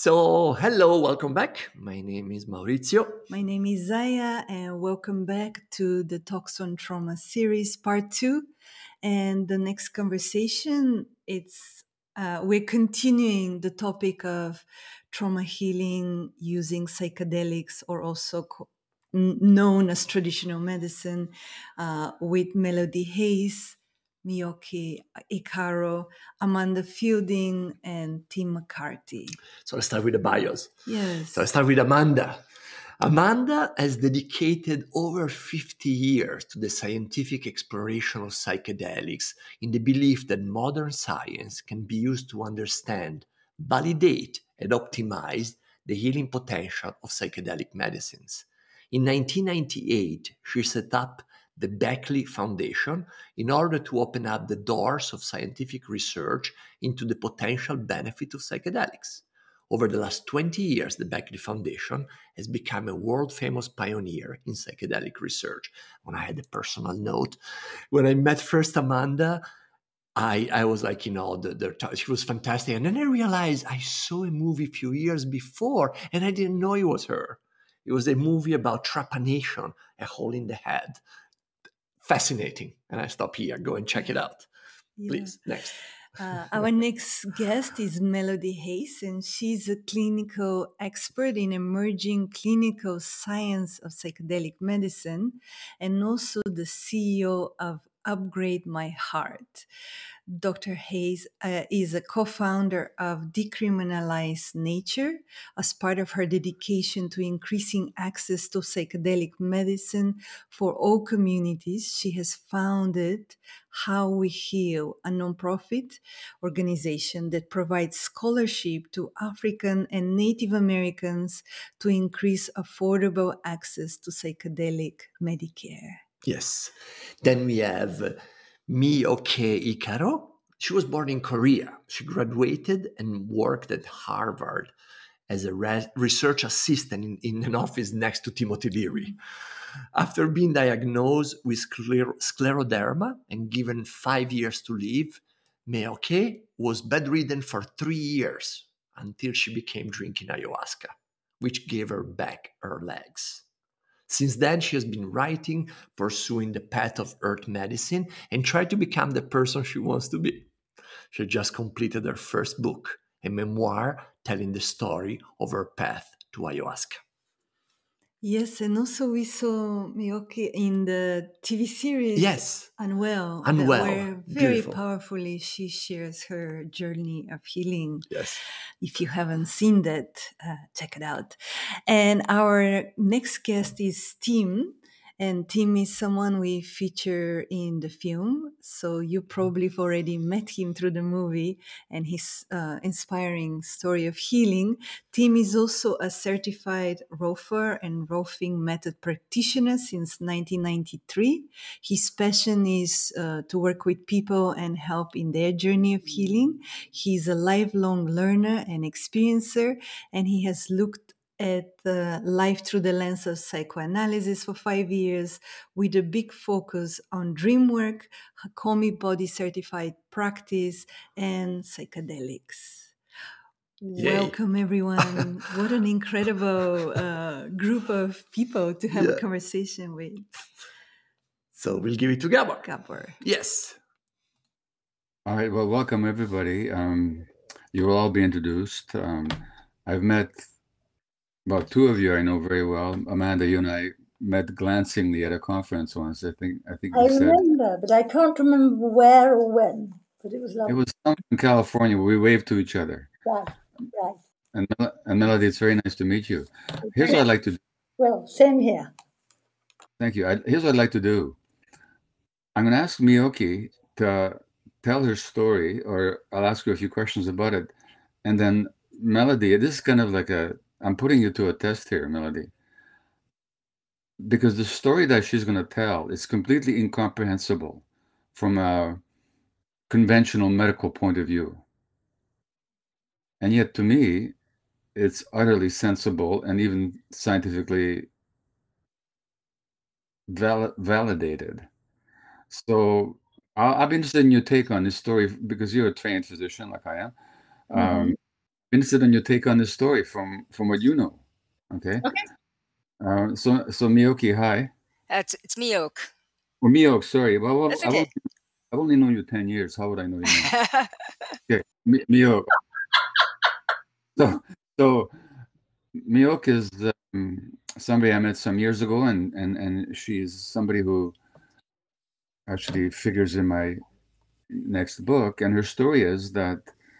So, hello, welcome back. My name is Maurizio. My name is Zaya, and welcome back to the Talks on Trauma series, part 2. And the next conversation, we're continuing the topic of trauma healing using psychedelics, or also known as traditional medicine, with Melody Hayes, Miyoki Ikaro, Amanda Fielding, and Tim McCarthy. So, let's start with the bios. Yes. So, I start with Amanda. Amanda has dedicated over 50 years to the scientific exploration of psychedelics in the belief that modern science can be used to understand, validate, and optimize the healing potential of psychedelic medicines. In 1998, she set up the Beckley Foundation in order to open up the doors of scientific research into the potential benefit of psychedelics. Over the last 20 years, the Beckley Foundation has become a world-famous pioneer in psychedelic research. When I had a personal note, when I met first Amanda, I was like, she was fantastic. And then I realized I saw a movie a few years before, and I didn't know it was her. It was a movie about trepanation, a hole in the head. Fascinating. And I stop here. Go and check it out. Please, next. Our next guest is Melody Hayes, and she's a clinical expert in emerging clinical science of psychedelic medicine, and also the CEO of Upgrade My Heart. Dr. Hayes is a co-founder of Decriminalize Nature. As part of her dedication to increasing access to psychedelic medicine for all communities, she has founded How We Heal, a nonprofit organization that provides scholarship to African and Native Americans to increase affordable access to psychedelic Medicare. Yes. Then we have Miyoki Ikaro. She was born in Korea. She graduated and worked at Harvard as a research assistant in an office next to Timothy Leary. After being diagnosed with scleroderma and given 5 years to live, Miyoki was bedridden for 3 years until she began drinking ayahuasca, which gave her back her legs. Since then, she has been writing, pursuing the path of earth medicine, and tried to become the person she wants to be. She just completed her first book, a memoir telling the story of her path to ayahuasca. Yes, and also we saw Miyoki in the TV series Yes. Unwell, Unwell. where very Beautiful. powerfully she shares her journey of healing. Yes. If you haven't seen that, check it out. And our next guest is Tim. And Tim is someone we feature in the film. So you probably have already met him through the movie and his inspiring story of healing. Tim is also a certified Rofer and Rofing method practitioner since 1993. His passion is to work with people and help in their journey of healing. He's a lifelong learner and experiencer, and he has looked at life through the lens of psychoanalysis for 5 years, with a big focus on dream work, Hakomi body certified practice, and psychedelics. Yay. Welcome, everyone. What an incredible group of people to have a conversation with. So we'll give it to Gabor. Gabor. Yes. All right. Well, welcome, everybody. You will all be introduced. I've met about two of you I know very well. Amanda, you and I met glancingly at a conference once. I think I you said remember, but I can't remember where or when. But it was it lovely. was somewhere in California where we waved to each other. Right. And Melody, it's very nice to meet you. Here's what I'd like to do. Well, same here. Thank you. Here's what I'd like to do. I'm going to ask Miyoki to tell her story, or I'll ask you a few questions about it. And then Melody, this is kind of like I'm putting you to a test here, Melody. Because the story that she's going to tell is completely incomprehensible from a conventional medical point of view. And yet, to me, it's utterly sensible and even scientifically validated. So I'll be interested in your take on this story, because you're a trained physician like I am. interested in your take on this story from what you know. Okay. Okay. So Miyoki, hi. It's Miyoke. Or Miyok, sorry. Well, That's okay. I've only known you 10 years. How would I know your name? Okay, Miyok. So Miyok is somebody I met some years ago, and she's somebody who actually figures in my next book. And her story is that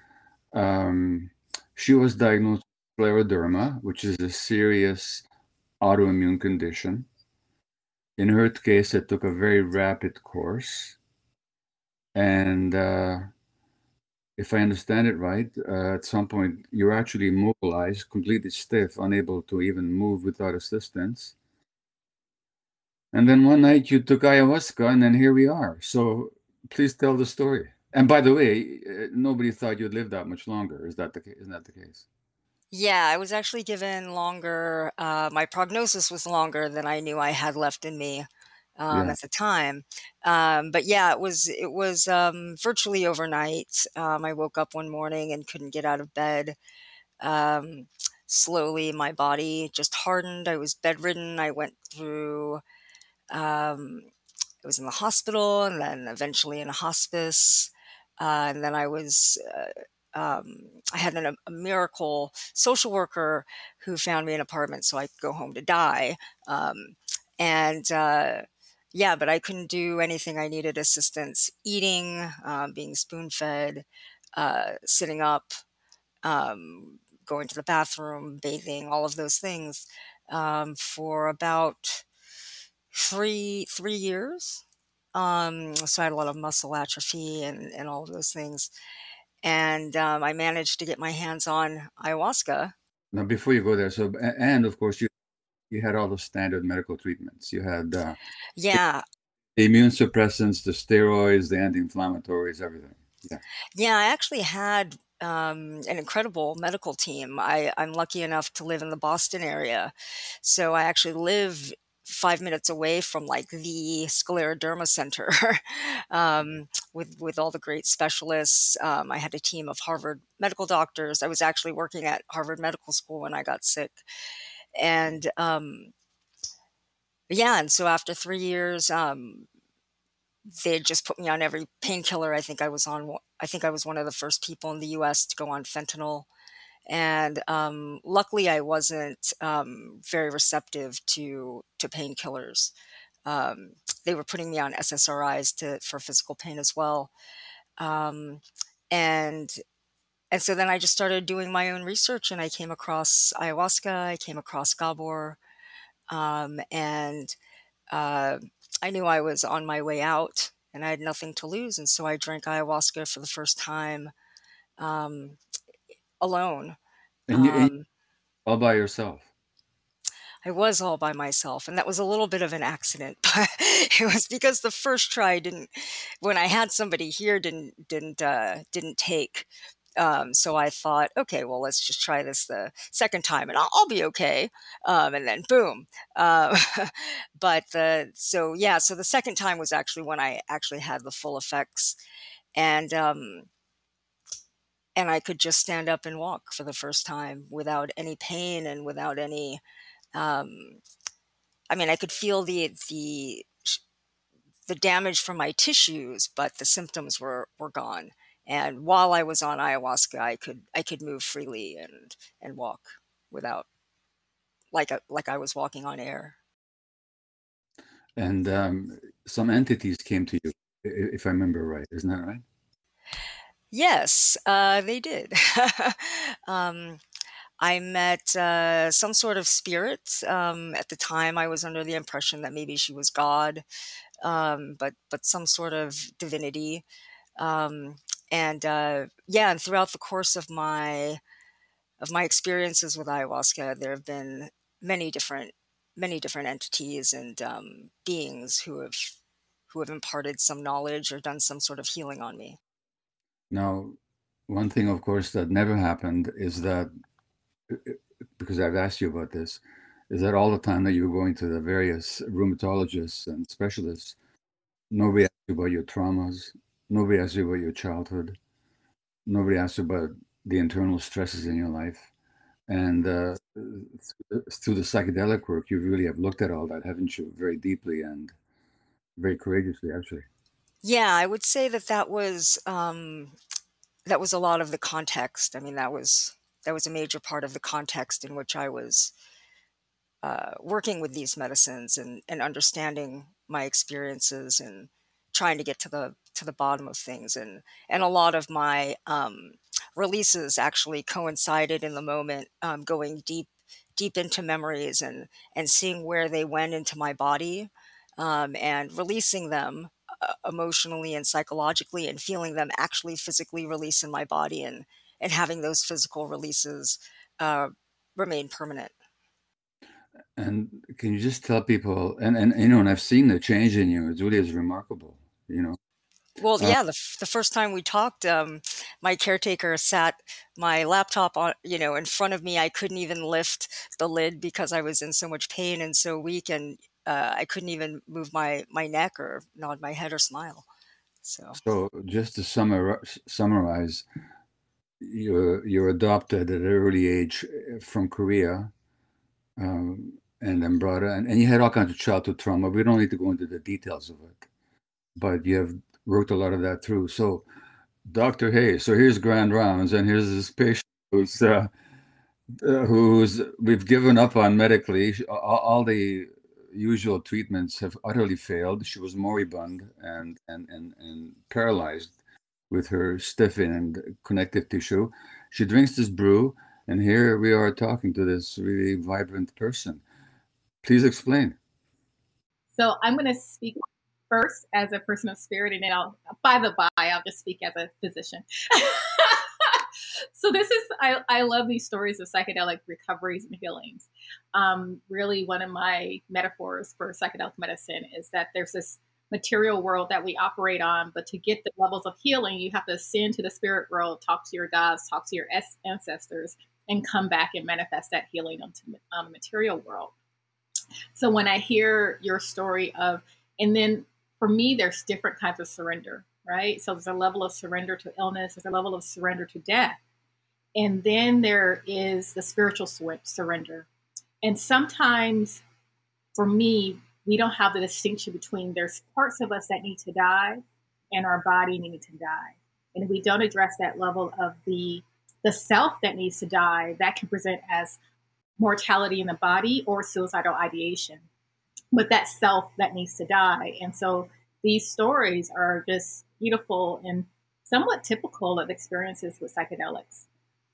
she was diagnosed with scleroderma, which is a serious autoimmune condition. In her case, it took a very rapid course. And if I understand it right, at some point you're actually immobilized, completely stiff, unable to even move without assistance. And then one night you took ayahuasca, and then here we are. So please tell the story. And by the way, nobody thought you'd live that much longer. Is that the case? Isn't that the case? Yeah, I was actually given longer. My prognosis was longer than I knew I had left in me Yeah. at the time. But yeah, it was virtually overnight. I woke up one morning and couldn't get out of bed. Slowly, my body just hardened. I was bedridden. I went through. I was in the hospital, and then eventually in a hospice. And then I had a miracle social worker who found me an apartment so I could go home to die. And yeah, but I couldn't do anything. I needed assistance eating, being spoon fed, sitting up, going to the bathroom, bathing, all of those things for about three years. So I had a lot of muscle atrophy and all of those things. And I managed to get my hands on ayahuasca. Now, before you go there, and of course you had all the standard medical treatments. You had Yeah. the immune suppressants, the steroids, the anti-inflammatories, everything. Yeah. Yeah, I actually had an incredible medical team. I'm lucky enough to live in the Boston area. So I actually live 5 minutes away from like the scleroderma center with all the great specialists. I had a team of Harvard medical doctors. I was actually working at Harvard Medical School when I got sick. And yeah, and so after 3 years, they just put me on every painkiller. I think I was one of the first people in the US to go on fentanyl. And luckily, I wasn't very receptive to painkillers. They were putting me on SSRIs for physical pain as well. Um, and and so then I just started doing my own research, and I came across ayahuasca. I came across Gabor, and uh, I knew I was on my way out and I had nothing to lose. And so I drank ayahuasca for the first time um, alone. And you Um, all by yourself. I was all by myself, and that was a little bit of an accident, but it was because the first try when I had somebody here, didn't take. So I thought, okay, well, let's just try this the second time, and I'll be okay. And then boom. Uh, so the second time was actually when I actually had the full effects, and I could just stand up and walk for the first time without any pain and without any. Um, I mean, I could feel the damage from my tissues, but the symptoms were gone. And while I was on ayahuasca, I could move freely and walk without like I was walking on air. And some entities came to you, if I remember right. Isn't that right? Yes, they did. I met some sort of spirit. At the time, I was under the impression that maybe she was God, but some sort of divinity. Um, and throughout the course of my experiences with ayahuasca, there have been many different entities and beings who have imparted some knowledge or done some sort of healing on me. Now, one thing, of course, that never happened is that, because I've asked you about this, is that all the time that you were going to the various rheumatologists and specialists, nobody asked you about your traumas, nobody asked you about your childhood, nobody asked you about the internal stresses in your life. And through the psychedelic work, you really have looked at all that, haven't you? Very deeply and very courageously, actually. Yeah, I would say that that was a lot of the context. I mean, that was a major part of the context in which I was working with these medicines and understanding my experiences and trying to get to the bottom of things. And a lot of my releases actually coincided in the moment, going deep into memories and seeing where they went into my body, and releasing them emotionally and psychologically, and feeling them actually physically release in my body, and having those physical releases uh, remain permanent. And can you just tell people, and and I've seen the change in you. It really is remarkable, you know. Well, Uh, yeah, the first time we talked, my caretaker sat my laptop on, in front of me. I couldn't even lift the lid because I was in so much pain and so weak, and I couldn't even move my neck or nod my head or smile. So, so just to summarize, you're adopted at an early age from Korea, and then brought and you had all kinds of childhood trauma. We don't need to go into the details of it, but you have worked a lot of that through. So, Dr. Hayes, so here's Grand Rounds, and here's this patient who's we've given up on medically. All the usual treatments have utterly failed. She was moribund and paralyzed with her stiffened connective tissue. She drinks this brew, and here we are talking to this really vibrant person. Please explain. So I'm going to speak first as a person of spirit, and then by the by, I'll just speak as a physician. So I love these stories of psychedelic recoveries and healings. Really, one of my metaphors for psychedelic medicine is that there's this material world that we operate on, but to get the levels of healing, you have to ascend to the spirit world, talk to your gods, talk to your ancestors, and come back and manifest that healing onto the material world. So when I hear your story and then for me, there's different kinds of surrender, right? So there's a level of surrender to illness, there's a level of surrender to death. And then there is the spiritual surrender. And sometimes for me, we don't have the distinction between there's parts of us that need to die and our body needing to die. And if we don't address that level of the self that needs to die, that can present as mortality in the body or suicidal ideation, but that self that needs to die. And so these stories are just beautiful and somewhat typical of experiences with psychedelics.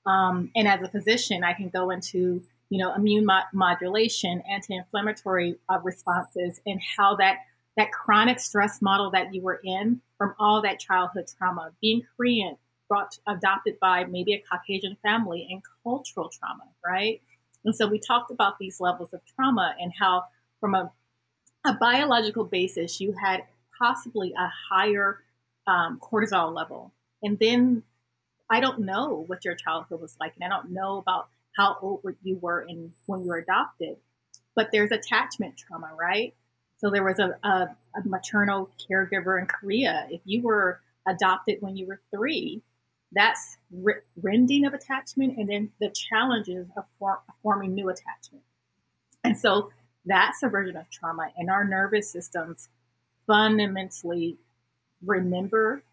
And as a physician, I can go into immune modulation, anti-inflammatory responses, and how that chronic stress model that you were in from all that childhood trauma, being Korean, adopted by maybe a Caucasian family, and cultural trauma, right? And so we talked about these levels of trauma and how from a biological basis, you had possibly a higher cortisol level. And then I don't know what your childhood was like, and I don't know about how old you were when you were adopted, but there's attachment trauma, right? So there was a maternal caregiver in Korea. If you were adopted when you were 3, that's rending of attachment, and then the challenges of forming new attachment. And so that's a version of trauma, and our nervous systems fundamentally remember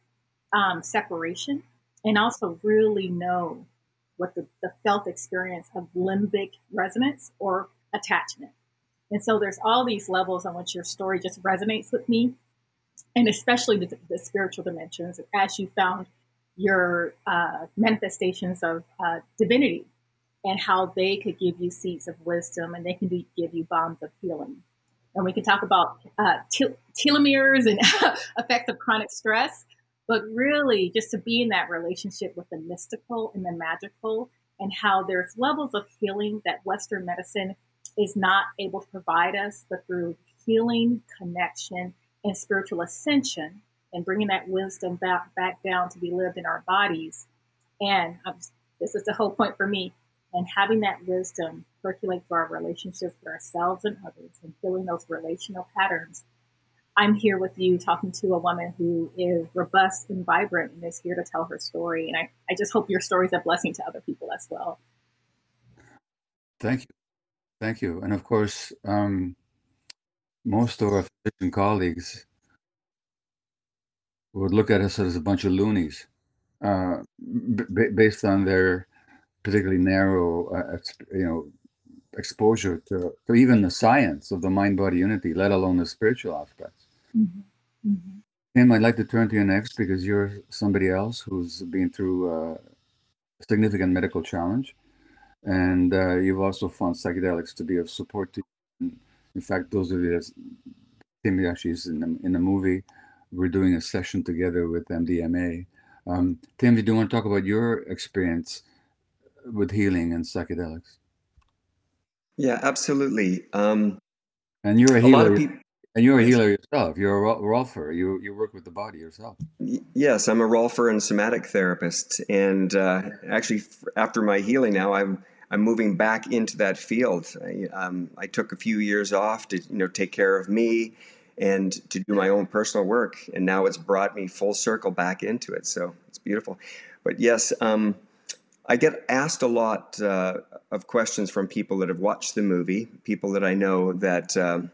separation and also really know what the felt experience of limbic resonance or attachment. And so there's all these levels on which your story just resonates with me, and especially the spiritual dimensions as you found your manifestations of divinity and how they could give you seeds of wisdom and they can give you bombs of healing. And we can talk about telomeres and effects of chronic stress, but really just to be in that relationship with the mystical and the magical, and how there's levels of healing that Western medicine is not able to provide us, but through healing, connection, and spiritual ascension, and bringing that wisdom back down to be lived in our bodies. And this is the whole point for me. And having that wisdom percolate through our relationships with ourselves and others and healing those relational patterns, I'm here with you talking to a woman who is robust and vibrant and is here to tell her story. And I just hope your story is a blessing to other people as well. Thank you. Thank you. And of course, most of our physician colleagues would look at us as a bunch of loonies, based on their particularly narrow, exposure to even the science of the mind-body unity, let alone the spiritual aspects. Mm-hmm. Mm-hmm. Tim, I'd like to turn to you next because you're somebody else who's been through a significant medical challenge, and you've also found psychedelics to be of support to you. In fact, those of you that Tim actually is in the movie, we're doing a session together with MDMA. Tim, do you want to talk about your experience with healing and psychedelics? Yeah, absolutely. And you're a A lot of healer. people. And you're a Yes. healer yourself. You're a Rolfer. You work with the body yourself. Yes, I'm a Rolfer and somatic therapist, and actually, after my healing now, I'm moving back into that field. I took a few years off to take care of me and to do my own personal work, and now it's brought me full circle back into it. So it's beautiful. But yes, I get asked a lot of questions from people that have watched the movie, people that I know that.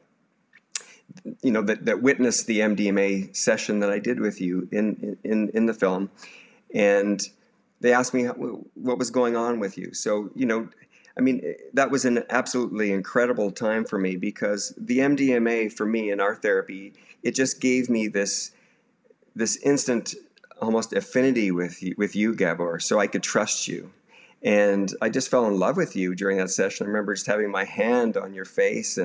That witnessed the MDMA session that I did with you in the film, and they asked me what was going on with you. So that was an absolutely incredible time for me, because the MDMA for me in our therapy, it just gave me this instant almost affinity with you, Gabor, so I could trust you. And I just fell in love with you during that session. I remember just having my hand on your face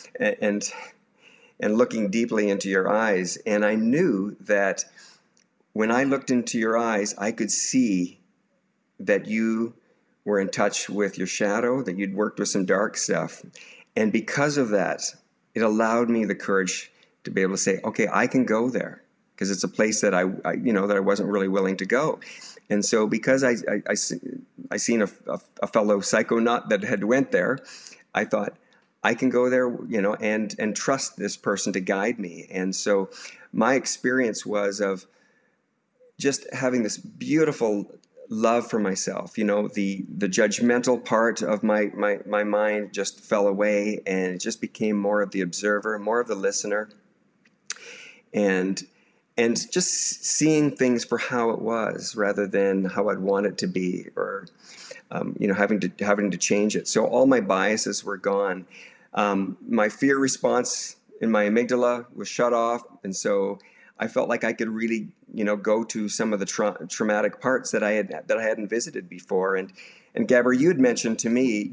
and looking deeply into your eyes. And I knew that when I looked into your eyes, I could see that you were in touch with your shadow, that you'd worked with some dark stuff. And because of that, it allowed me the courage to be able to say, okay, I can go there, because it's a place that I wasn't really willing to go. And so because I seen a fellow psychonaut that had went there, I thought, I can go there, and trust this person to guide me. And so my experience was of just having this beautiful love for myself. The judgmental part of my mind just fell away, and it just became more of the observer, more of the listener, and just seeing things for how it was rather than how I'd want it to be, or having to change it. So all my biases were gone. My fear response in my amygdala was shut off, and so I felt like I could really, go to some of the traumatic parts that I hadn't visited before. And Gabor, you had mentioned to me,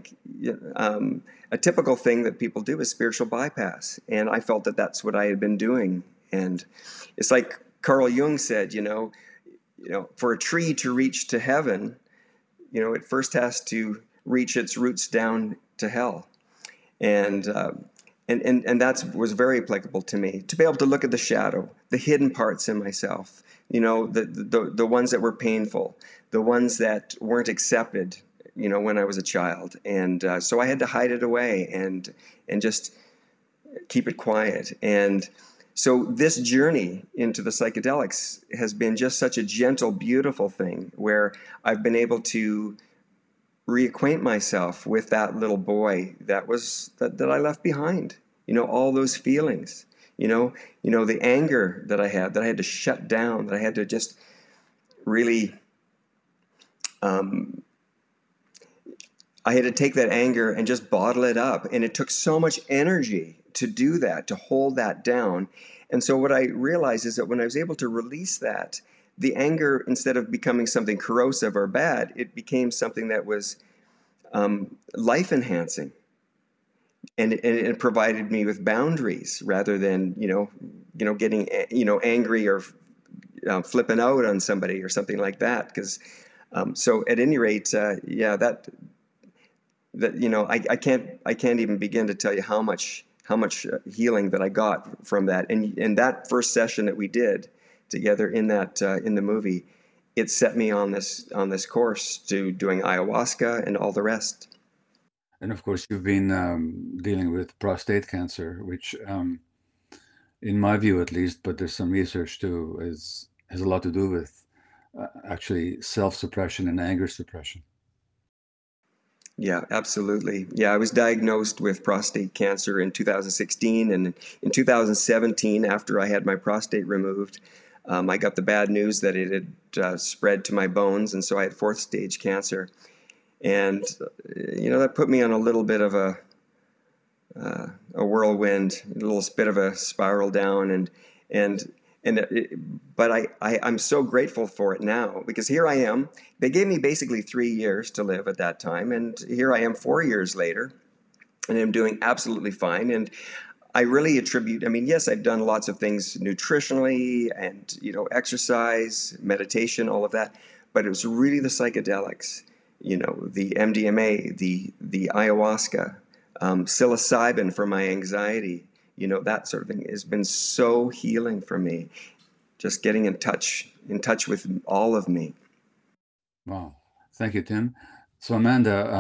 a typical thing that people do is spiritual bypass, and I felt that that's what I had been doing. And it's like Carl Jung said, for a tree to reach to heaven, it first has to reach its roots down to hell. And that was very applicable to me, to be able to look at the shadow, the hidden parts in myself, the ones that were painful, the ones that weren't accepted, when I was a child. And so I had to hide it away and just keep it quiet. And so this journey into the psychedelics has been just such a gentle, beautiful thing, where I've been able to reacquaint myself with that little boy that I left behind. All those feelings. The anger that I had to shut down, that I had to just really. I had to take that anger and just bottle it up, and it took so much energy to do that, to hold that down. And so what I realized is that when I was able to release that, the anger, instead of becoming something corrosive or bad, it became something that was life-enhancing. And it provided me with boundaries rather than, getting, angry or flipping out on somebody or something like that. Because so at any rate, I can't even begin to tell you how much healing that I got from that. And that first session that we did together in the movie, it set me on this course to doing ayahuasca and all the rest. And of course, you've been dealing with prostate cancer, which in my view at least, but there's some research too, has a lot to do with actually self-suppression and anger suppression. Yeah, absolutely. Yeah, I was diagnosed with prostate cancer in 2016, and in 2017, after I had my prostate removed, I got the bad news that it had spread to my bones, and so I had fourth stage cancer. And that put me on a little bit of a whirlwind, a little bit of a spiral down, but I'm so grateful for it now, because here I am. They gave me basically 3 years to live at that time, and here I am 4 years later, and I'm doing absolutely fine. And I really attribute, I mean, yes, I've done lots of things nutritionally and, exercise, meditation, all of that, but it was really the psychedelics, the MDMA, the ayahuasca, psilocybin for my anxiety, that sort of thing has been so healing for me. Just getting in touch with all of me. Wow. Thank you, Tim. So Amanda,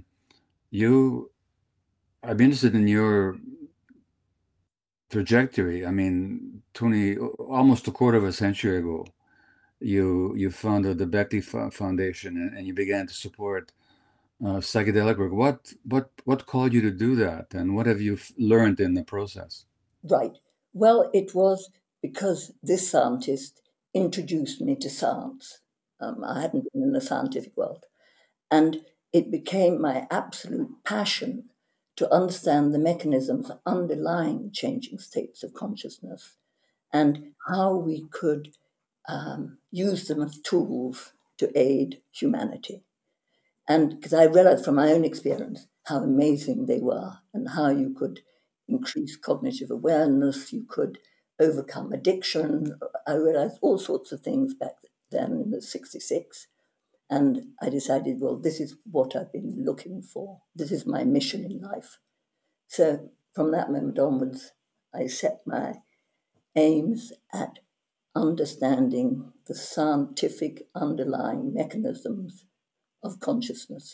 I'd be interested in your trajectory. I mean, almost a quarter of a century ago, you founded the Beckley Foundation, and you began to support psychedelic work. What called you to do that, and what have you learned in the process? Right. Well, it was because this scientist introduced me to science. I hadn't been in the scientific world. And it became my absolute passion to understand the mechanisms underlying changing states of consciousness and how we could use them as tools to aid humanity. And because I realized from my own experience how amazing they were and how you could increase cognitive awareness, you could overcome addiction. I realized all sorts of things back then in the 66. And I decided, well, this is what I've been looking for. This is my mission in life. So from that moment onwards, I set my aims at understanding the scientific underlying mechanisms of consciousness.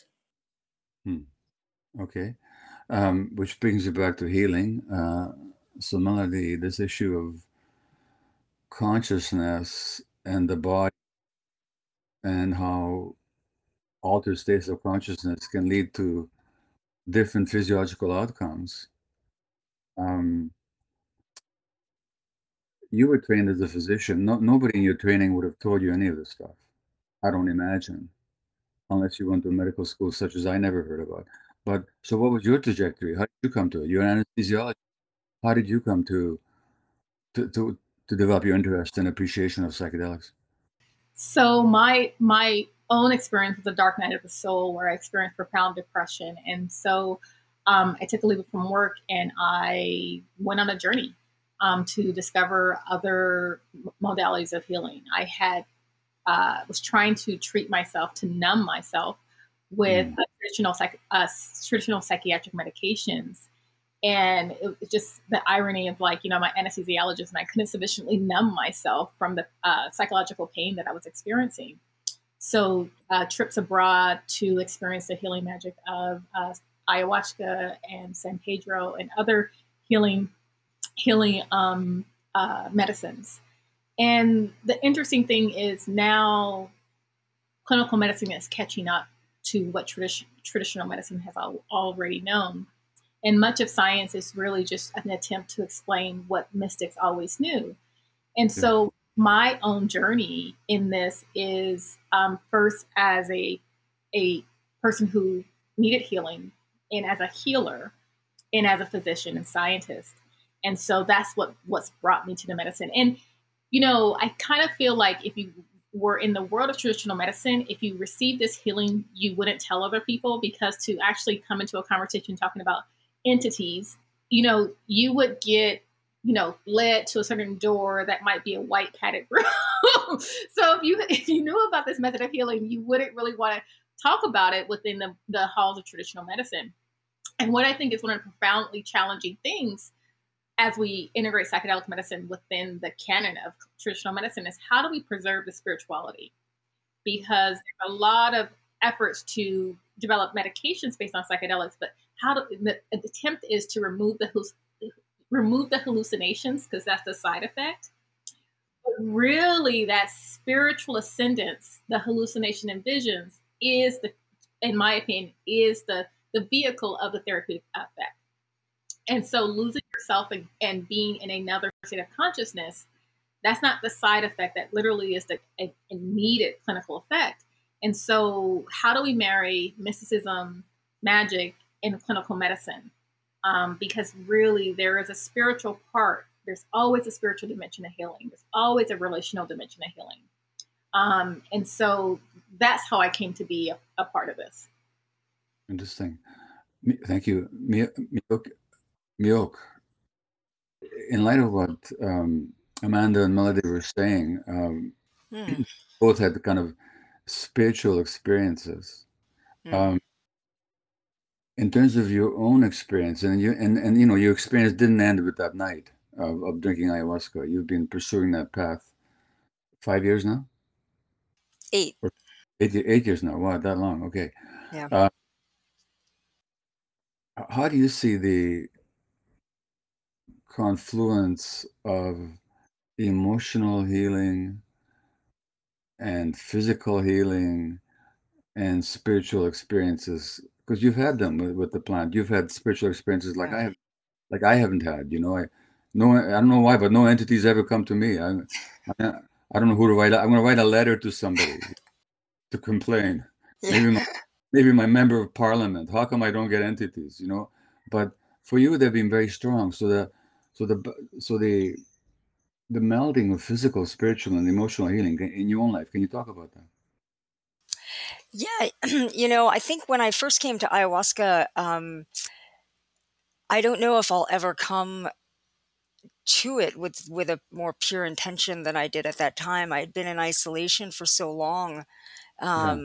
Okay. Which brings you back to healing. So Melody, this issue of consciousness and the body and how altered states of consciousness can lead to different physiological outcomes. You were trained as a physician. Nobody in your training would have told you any of this stuff. I don't imagine, unless you went to medical school, such as I never heard about. But so what was your trajectory? How did you come to it? You're an anesthesiologist. How did you come to develop your interest and appreciation of psychedelics? So my own experience was a dark night of the soul, where I experienced profound depression, and so I took a leave from work and I went on a journey to discover other modalities of healing. I had was trying to treat myself, to numb myself with traditional psychiatric medications. And it was just the irony of, like, my anesthesiologist, and I couldn't sufficiently numb myself from the psychological pain that I was experiencing. So trips abroad to experience the healing magic of ayahuasca and San Pedro and other healing medicines. And the interesting thing is, now clinical medicine is catching up to what traditional medicine has already known. And much of science is really just an attempt to explain what mystics always knew. And so my own journey in this is first as a person who needed healing, and as a healer, and as a physician and scientist. And so that's what's brought me to the medicine. And, I kind of feel like if you were in the world of traditional medicine, if you received this healing, you wouldn't tell other people, because to actually come into a conversation talking about entities, you would get, led to a certain door that might be a white padded room. So if you knew about this method of healing, you wouldn't really want to talk about it within the halls of traditional medicine. And what I think is one of the profoundly challenging things as we integrate psychedelic medicine within the canon of traditional medicine is, how do we preserve the spirituality? Because there's a lot of efforts to develop medications based on psychedelics, but the attempt is to remove the remove the hallucinations because that's the side effect. But really, that spiritual ascendance, the hallucination and visions, is the, in my opinion, is the vehicle of the therapeutic effect. And so losing yourself and being in another state of consciousness, that's not the side effect. That literally is the needed clinical effect. And so how do we marry mysticism, magic, and clinical medicine? Because really there is a spiritual part. There's always a spiritual dimension of healing. There's always a relational dimension of healing. And so that's how I came to be a part of this. Interesting. Thank you. Miok, in light of what Amanda and Melody were saying, both had kind of spiritual experiences. In terms of your own experience, and you know, your experience didn't end with that night of drinking ayahuasca. You've been pursuing that path 5 years now? 8. 8 years now. Wow, that long. Okay. Yeah. How do you see the confluence of emotional healing and physical healing and spiritual experiences? Because you've had them with the plant. You've had spiritual experiences like Yeah. I haven't had. You know, I don't know why, but no entities ever come to me. I don't know who to write. I'm going to write a letter to somebody to complain. Yeah. Maybe my member of parliament. How come I don't get entities? You know, but for you, they've been very strong. So the melding of physical, spiritual, and emotional healing in your own life. Can you talk about that? Yeah. You know, I think when I first came to ayahuasca, I don't know if I'll ever come to it with a more pure intention than I did at that time. I had been in isolation for so long, Yeah.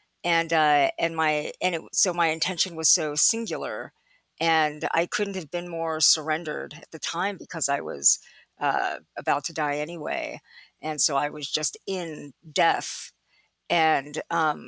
so my intention was so singular, and I couldn't have been more surrendered at the time because I was about to die anyway, and so I was just in death. And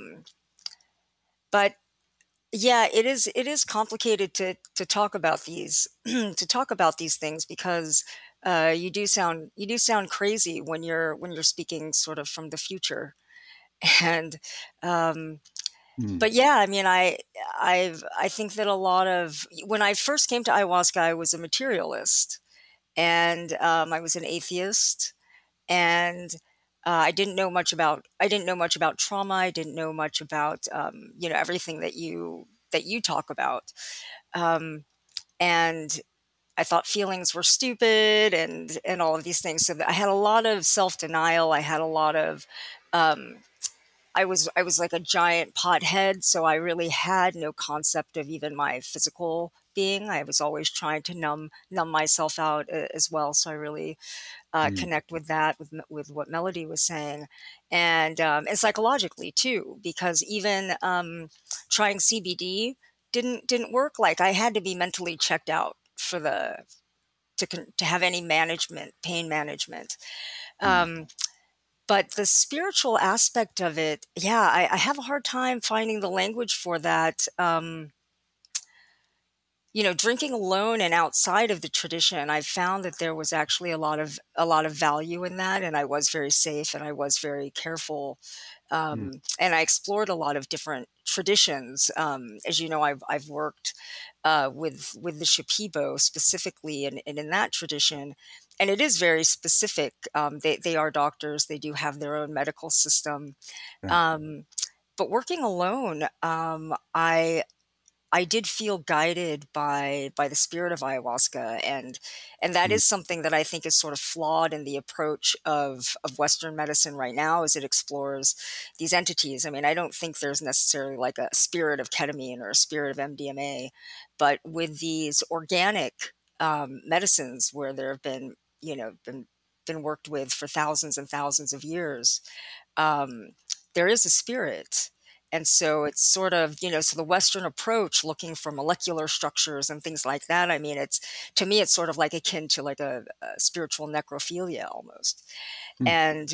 but yeah, it is complicated to talk about these to talk about these things because you do sound crazy when you're speaking sort of from the future. And but yeah, I mean, I think that a lot of when I first came to ayahuasca, I was a materialist, and I was an atheist, and I didn't know much about trauma. I didn't know much about everything that you talk about, um, and I thought feelings were stupid and all of these things. So I had a lot of self denial. I had a lot of um, I was like a giant pothead, so I really had no concept of even my physical being. I was always trying to numb myself out as well. So I really connect with that with what Melody was saying, and psychologically too, because even trying CBD didn't work. Like I had to be mentally checked out for to have any pain management. But the spiritual aspect of it, yeah, I have a hard time finding the language for that. Drinking alone and outside of the tradition, I found that there was actually a lot of value in that, and I was very safe and I was very careful, and I explored a lot of different traditions. As you know, I've worked with the Shipibo specifically, and in that tradition, and it is very specific. They are doctors; they do have their own medical system. Yeah. But working alone, I did feel guided by the spirit of ayahuasca, and that is something that I think is sort of flawed in the approach of Western medicine right now as it explores these entities. I mean, I don't think there's necessarily like a spirit of ketamine or a spirit of MDMA, but with these organic medicines where there have been been worked with for thousands and thousands of years, um, there is a spirit. And so it's sort of, so the Western approach looking for molecular structures and things like that, I mean, to me, it's sort of like akin to like a spiritual necrophilia almost. And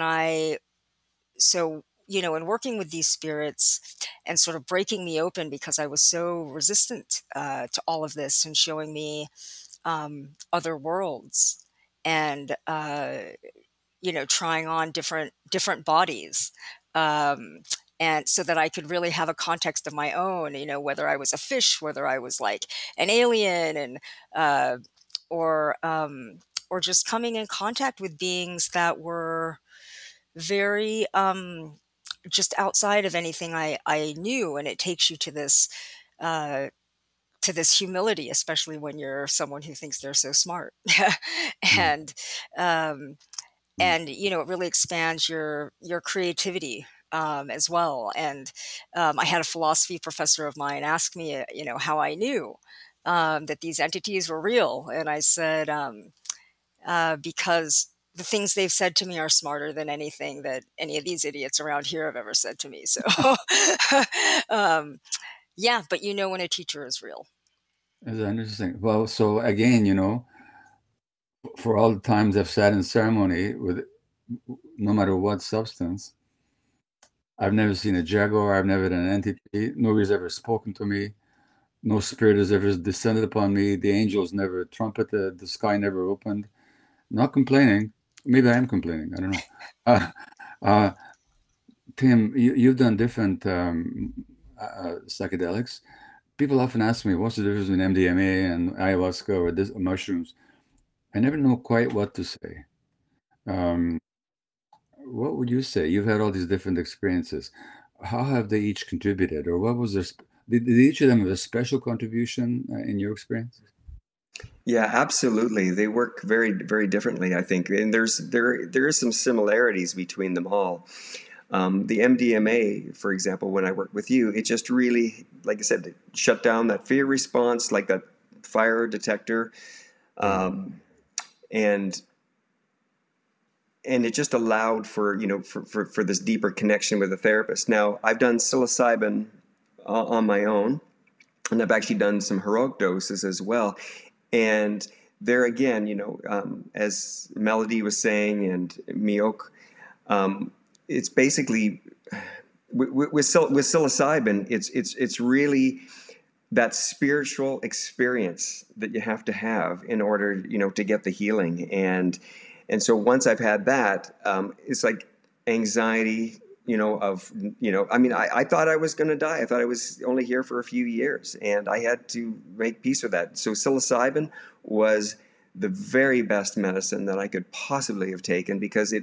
in working with these spirits and sort of breaking me open because I was so resistant to all of this and showing me other worlds, and trying on different bodies, and so that I could really have a context of my own. Whether I was a fish, whether I was like an alien, and uh, or or just coming in contact with beings that were very just outside of anything I knew. And it takes you uh, to this humility, especially when you're someone who thinks they're so smart. Mm. and um, Mm. it really expands your creativity as well. And I had a philosophy professor of mine ask me, how I knew that these entities were real, and I said, because the things they've said to me are smarter than anything that any of these idiots around here have ever said to me. So, um, yeah, but when a teacher is real. That's interesting. Well, so again, for all the times I've sat in ceremony with no matter what substance, I've never seen a jaguar, I've never had an entity, nobody's ever spoken to me, no spirit has ever descended upon me, the angels never trumpeted, the sky never opened. Not complaining. Maybe I am complaining. I don't know. Uh, uh, Tim, you've done different psychedelics. People often ask me, what's the difference between MDMA and ayahuasca or this mushrooms? I never know quite what to say. What would you say? You've had all these different experiences. How have they each contributed, or what was their? Did each of them have a special contribution in your experience? Yeah, absolutely. They work very, very differently, I think, and there is some similarities between them all. The MDMA, for example, when I worked with you, it just really, like I said, shut down that fear response, like that fire detector, um, and it just allowed for for this deeper connection with the therapist. Now, I've done psilocybin on my own, and I've actually done some heroic doses as well. And there again, as Melody was saying and Miok, it's basically with psilocybin, it's really that spiritual experience that you have to have in order, to get the healing. And so once I've had that, it's like anxiety, I mean, I thought I was going to die. I thought I was only here for a few years, and I had to make peace with that. So psilocybin was the very best medicine that I could possibly have taken, because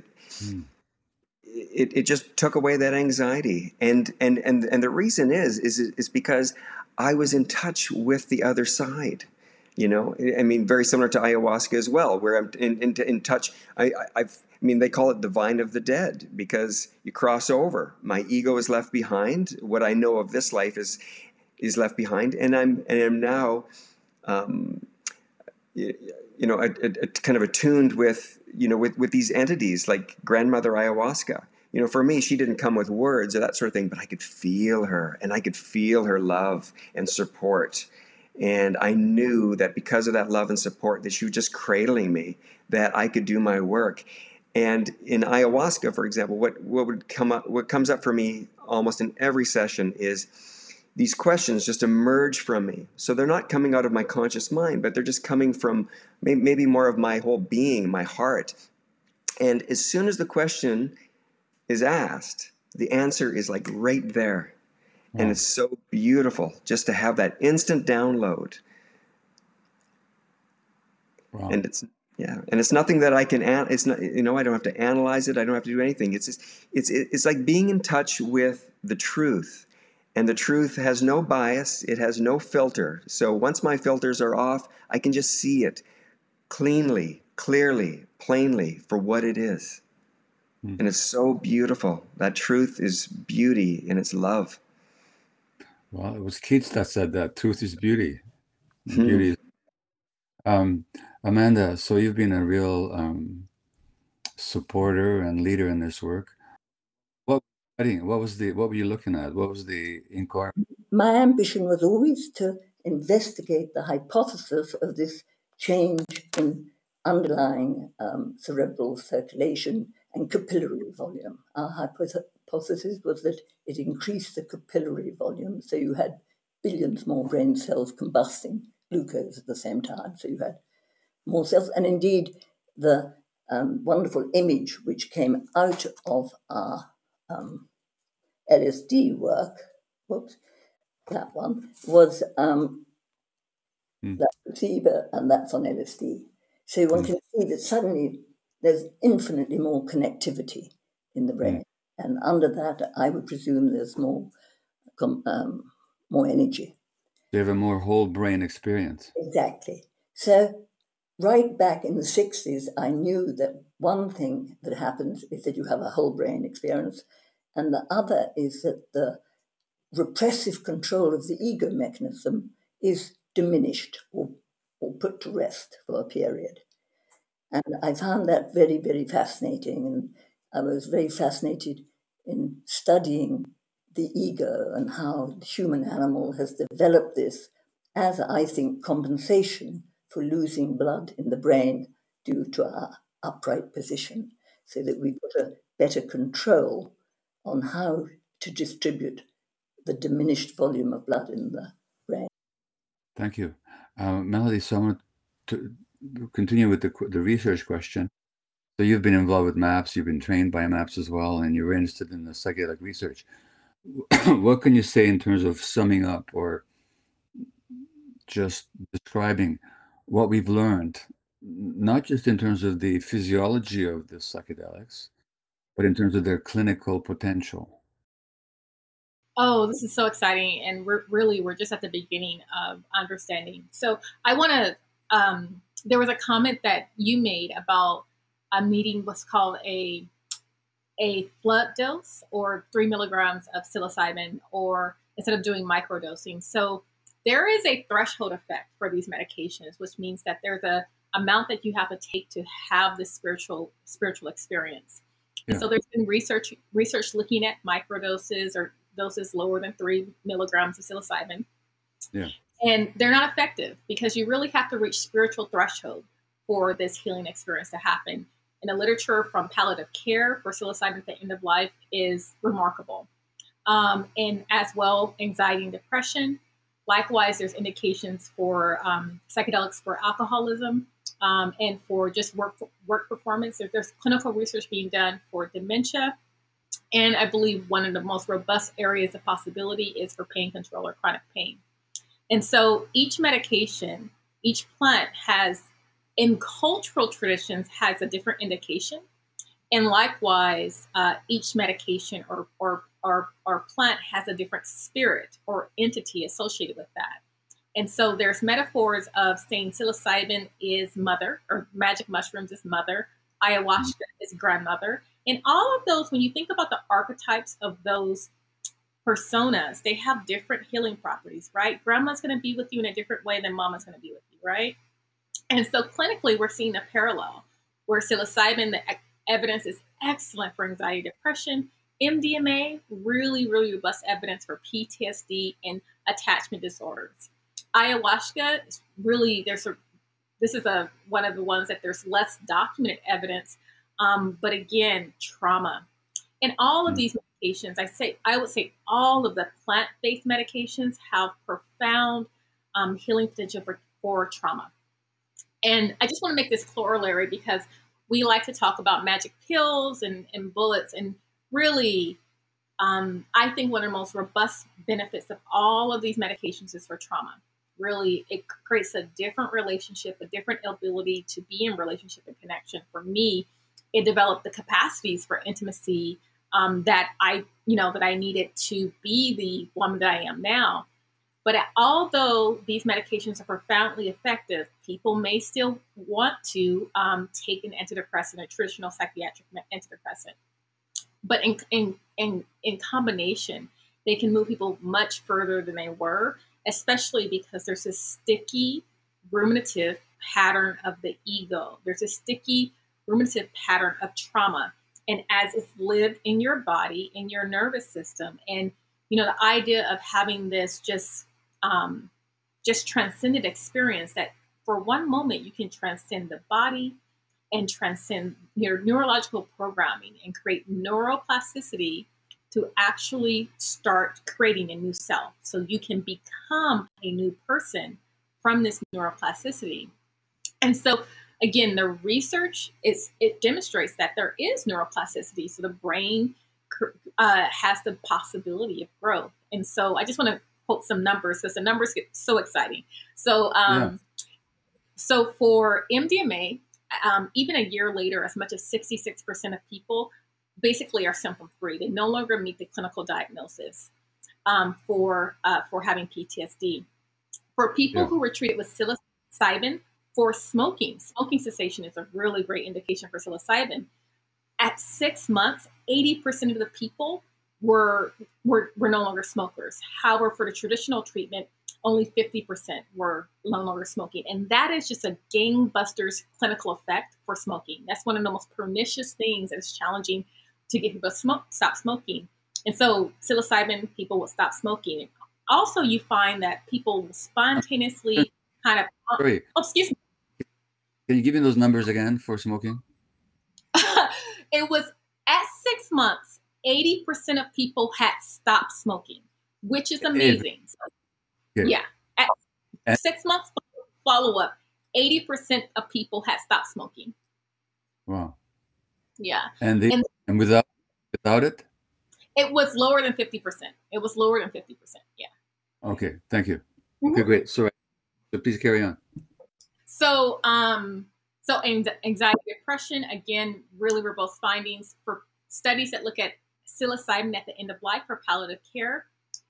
it just took away that anxiety. And the reason is because I was in touch with the other side. I mean, very similar to ayahuasca as well, where I'm in touch. I mean, they call it the vine of the dead, because you cross over. My ego is left behind. What I know of this life is left behind, and I'm now, kind of attuned with with these entities like grandmother ayahuasca. For me, she didn't come with words or that sort of thing, but I could feel her, and I could feel her love and support. And I knew that because of that love and support, that she was just cradling me, that I could do my work. And in ayahuasca, for example, what comes up for me almost in every session is these questions just emerge from me. So they're not coming out of my conscious mind, but they're just coming from maybe more of my whole being, my heart. And as soon as the question is asked, the answer is like right there. Wow. And it's so beautiful just to have that instant download. Wow. And it's nothing that I can. It's not. I don't have to analyze it. I don't have to do anything. It's just. It's like being in touch with the truth, and the truth has no bias. It has no filter. So once my filters are off, I can just see it cleanly, clearly, plainly for what it is. And it's so beautiful. That truth is beauty and it's love. Well, it was Keats that said that truth is beauty. Beauty. Amanda, so you've been a real supporter and leader in this work. What were you looking at? What was the inquiry? My ambition was always to investigate the hypothesis of this change in underlying cerebral circulation and capillary volume. Our hypothesis was that it increased the capillary volume, so you had billions more brain cells combusting glucose at the same time. So you had more cells. And indeed, the wonderful image which came out of our LSD work, that one, was that placebo, and that's on LSD. So one can see that suddenly there's infinitely more connectivity in the brain. And under that, I would presume there's more energy. They have a more whole brain experience. Exactly. So right back in the 60s, I knew that one thing that happens is that you have a whole brain experience, and the other is that the repressive control of the ego mechanism is diminished or put to rest for a period. And I found that very, very fascinating. And I was very fascinated in studying the ego and how the human animal has developed this as, I think, compensation for losing blood in the brain due to our upright position, so that we put a better control on how to distribute the diminished volume of blood in the brain. Thank you. Melody, so I want to continue with the research question. So you've been involved with MAPS, you've been trained by MAPS as well, and you're interested in the psychedelic research. What can you say in terms of summing up or just describing what we've learned, not just in terms of the physiology of the psychedelics, but in terms of their clinical potential? Oh, this is so exciting. And we're just at the beginning of understanding. So I want to, there was a comment that you made about a meeting what's called a flood dose, or 3 milligrams of psilocybin, or instead of doing microdosing. So there is a threshold effect for these medications, which means that there's a amount that you have to take to have this spiritual experience. Yeah. And so there's been research looking at microdoses or doses lower than 3 milligrams of psilocybin. Yeah. And they're not effective because you really have to reach spiritual threshold for this healing experience to happen. And the literature from palliative care for psilocybin at the end of life is remarkable. And as well, anxiety and depression. Likewise, there's indications for psychedelics for alcoholism and for just work performance. There's clinical research being done for dementia. And I believe one of the most robust areas of possibility is for pain control or chronic pain. And so each medication, each plant has, in cultural traditions, has a different indication. And likewise, each medication or plant has a different spirit or entity associated with that. And so there's metaphors of saying psilocybin is mother, or magic mushrooms is mother, ayahuasca is grandmother. And all of those, when you think about the archetypes of those personas, they have different healing properties, right? Grandma's going to be with you in a different way than mama's going to be with you, right? And so clinically, we're seeing a parallel where psilocybin, the evidence is excellent for anxiety, depression. MDMA, really, really robust evidence for PTSD and attachment disorders. Ayahuasca is really, this is one of the ones that there's less documented evidence, but again, trauma. And all of these medications, I would say all of the plant-based medications have profound healing potential for trauma. And I just want to make this corollary because we like to talk about magic pills and bullets. And really, I think one of the most robust benefits of all of these medications is for trauma. Really, it creates a different relationship, a different ability to be in relationship and connection. For me, it developed the capacities for intimacy that I needed to be the woman that I am now. But although these medications are profoundly effective, people may still want to take an antidepressant, a traditional psychiatric antidepressant. But in combination, they can move people much further than they were, especially because there's a sticky ruminative pattern of the ego. There's a sticky ruminative pattern of trauma. And as it's lived in your body, in your nervous system, and the idea of having this just transcendent experience that for one moment you can transcend the body and transcend your neurological programming and create neuroplasticity to actually start creating a new self. So you can become a new person from this neuroplasticity. And so, again, the research it demonstrates that there is neuroplasticity. So the brain has the possibility of growth. And so, I just want to quote some numbers because the numbers get so exciting. So, Yeah. so for MDMA, even a year later, as much as 66% of people basically are symptom free. They no longer meet the clinical diagnosis for having PTSD. For people Yeah. who were treated with psilocybin for smoking cessation is a really great indication for psilocybin. At 6 months, 80% of the people were no longer smokers. However, for the traditional treatment, only 50% were no longer smoking. And that is just a gangbusters clinical effect for smoking. That's one of the most pernicious things that is challenging to get people to stop smoking. And so psilocybin, people will stop smoking. Also, you find that people spontaneously kind of, Sorry, excuse me. can you give me those numbers again for smoking? It was at 6 months, 80% of people had stopped smoking, which is amazing. So, Okay. yeah, at And 6 months follow up, 80% of people had stopped smoking. wow. Yeah, And and without it? it was lower than 50%. It was lower than 50%. Yeah. Okay, thank you. Mhm. Okay, great. So please carry on. So, anxiety, depression, again, really robust findings for studies that look at psilocybin at the end of life for palliative care.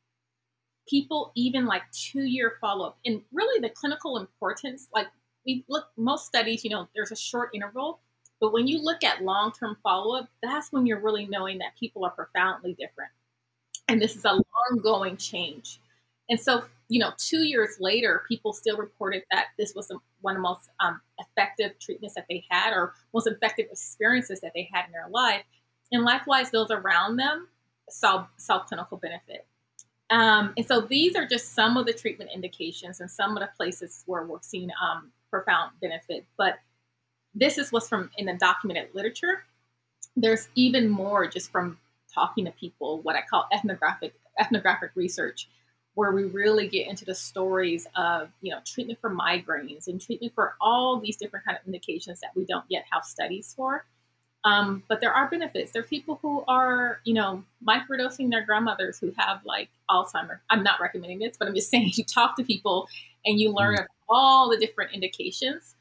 People even like 2-year follow-up, and really the clinical importance, like we look, most studies, there's a short interval, but when you look at long-term follow-up, that's when you're really knowing that people are profoundly different. And this is a ongoing change. And so, 2 years later, people still reported that this was one of the most effective treatments that they had, or most effective experiences that they had in their life. And likewise, those around them saw clinical benefit. And so these are just some of the treatment indications and some of the places where we're seeing profound benefit. But this is what's from in the documented literature. There's even more just from talking to people, what I call ethnographic research, where we really get into the stories of, treatment for migraines and treatment for all these different kind of indications that we don't yet have studies for. But there are benefits. There are people who are, microdosing their grandmothers who have like Alzheimer's. I'm not recommending this, but I'm just saying you talk to people and you learn of all the different indications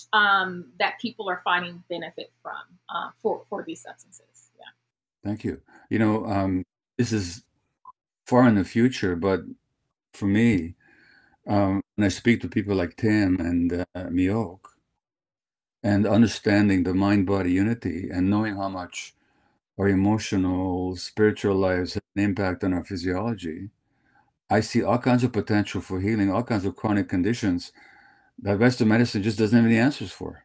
that people are finding benefit from for these substances. Yeah. Thank you. This is far in the future, but for me, when I speak to people like Tim and Miok, and understanding the mind-body unity and knowing how much our emotional, spiritual lives have an impact on our physiology, I see all kinds of potential for healing, all kinds of chronic conditions that Western medicine just doesn't have any answers for,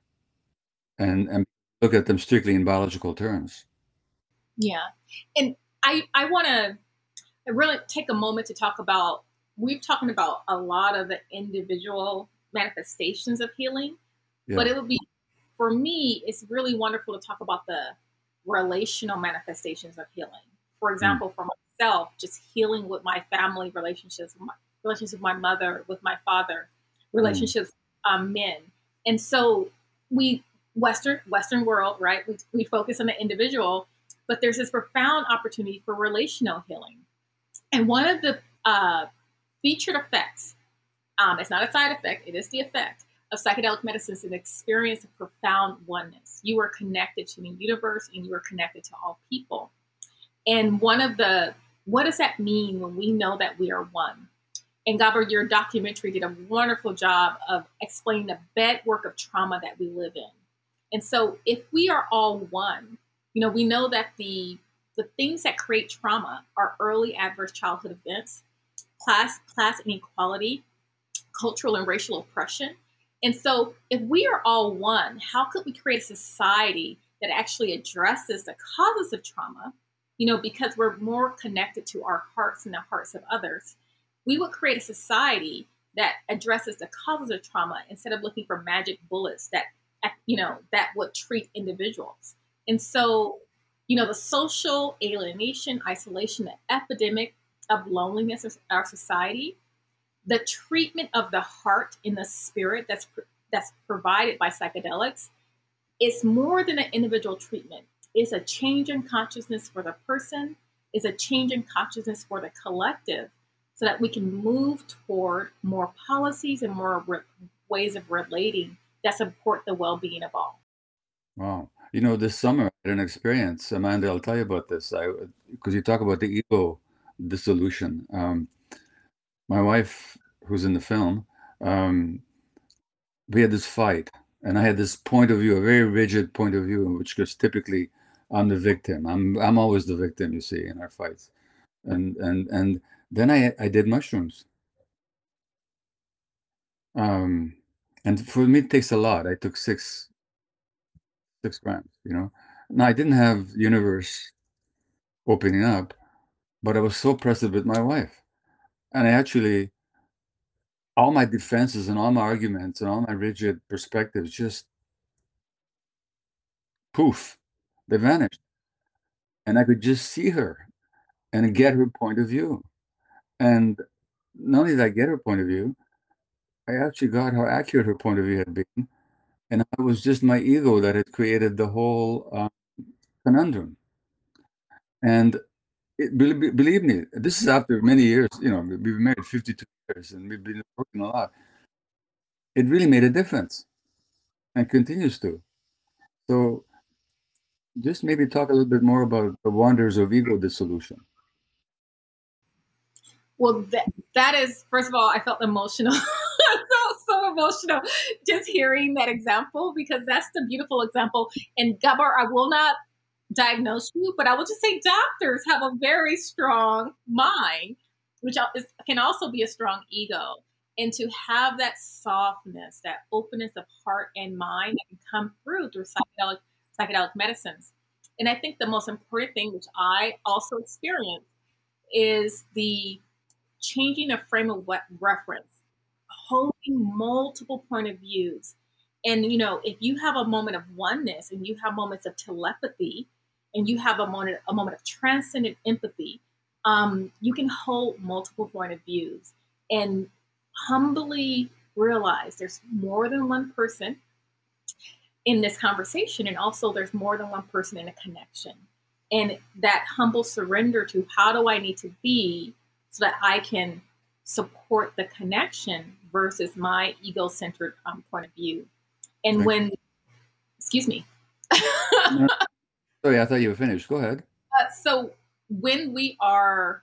and look at them strictly in biological terms. Yeah, and I want to really take a moment to talk about. We've talked about a lot of the individual manifestations of healing, but it would be, for me, it's really wonderful to talk about the relational manifestations of healing. For example, for myself, just healing with my family relationships, relationships with my mother, with my father, relationships men. And so we Western world, right? We focus on the individual, but there's this profound opportunity for relational healing. And one of the featured effects, it's not a side effect, it is the effect of psychedelic medicine, is an experience of profound oneness. You are connected to the universe and you are connected to all people. And what does that mean when we know that we are one? And Gabor, your documentary did a wonderful job of explaining the bedrock of trauma that we live in. And so if we are all one, we know that the things that create trauma are early adverse childhood events, class inequality, cultural and racial oppression. And so if we are all one, how could we create a society that actually addresses the causes of trauma? Because we're more connected to our hearts and the hearts of others. We would create a society that addresses the causes of trauma instead of looking for magic bullets that would treat individuals. And so, the social alienation, isolation, the epidemic of loneliness in our society, the treatment of the heart and the spirit that's that's provided by psychedelics, it's more than an individual treatment. It's a change in consciousness for the person, it's a change in consciousness for the collective, so that we can move toward more policies and more ways of relating that support the well-being of all. Wow. This summer I had an experience, Amanda, I'll tell you about this. Because you talk about the ego dissolution. My wife, who's in the film, we had this fight, and I had this point of view, a very rigid point of view, which was typically I'm the victim. I'm always the victim, you see, in our fights. And then I did mushrooms. And for me, it takes a lot. I took 6 grams. Now I didn't have the universe opening up, but I was so present with my wife, and I actually, all my defenses and all my arguments and all my rigid perspectives just poof, they vanished, and I could just see her and get her point of view. And not only did I get her point of view, I actually got how accurate her point of view had been, and it was just my ego that had created the whole conundrum. And believe me, this is after many years. We've been married 52 years, and we've been working a lot. It really made a difference, and continues to. So, just maybe talk a little bit more about the wonders of ego dissolution. Well, that is, first of all, I felt emotional. I felt so emotional just hearing that example, because that's the beautiful example. And Gabor, I will not diagnose you, but I will just say doctors have a very strong mind, which can also be a strong ego. And to have that softness, that openness of heart and mind that can come through psychedelic medicines. And I think the most important thing, which I also experienced, is the changing a frame of reference, holding multiple point of views. And, if you have a moment of oneness and you have moments of telepathy and you have a moment of transcendent empathy, you can hold multiple point of views and humbly realize there's more than one person in this conversation. And also there's more than one person in a connection. And that humble surrender to how do I need to be so that I can support the connection versus my ego-centered point of view. And excuse me. No, sorry, I thought you were finished. Go ahead. So when we are,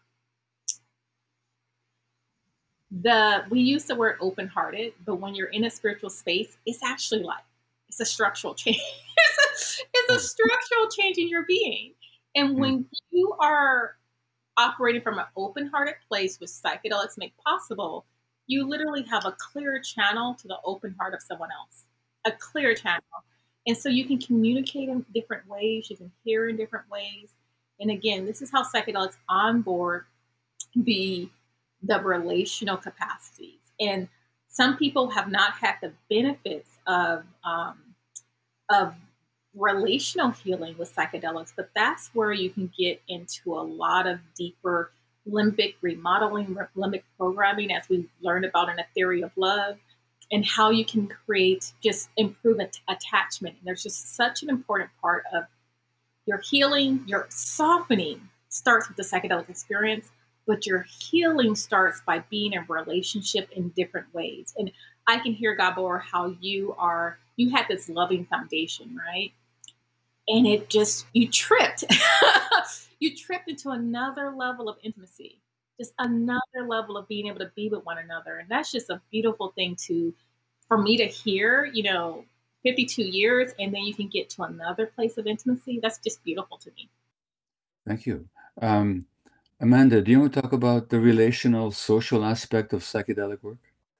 we use the word open-hearted, but when you're in a spiritual space, it's actually it's a structural change. It's a structural change in your being. And when you are operating from an open-hearted place, which psychedelics make possible, you literally have a clear channel to the open heart of someone else, a clear channel. And so you can communicate in different ways, you can hear in different ways. And again, this is how psychedelics onboard the relational capacities. And some people have not had the benefits of relational healing with psychedelics, but that's where you can get into a lot of deeper limbic remodeling, limbic programming, as we learned about in A Theory of Love, and how you can just improve attachment. And there's just such an important part of your healing. Your softening starts with the psychedelic experience, but your healing starts by being in relationship in different ways. And I can hear, Gabor, how you had this loving foundation, right? And you tripped. You tripped into another level of intimacy, just another level of being able to be with one another. And that's just a beautiful thing for me to hear, 52 years, and then you can get to another place of intimacy. That's just beautiful to me. Thank you. Amanda, do you want to talk about the relational, social aspect of psychedelic work?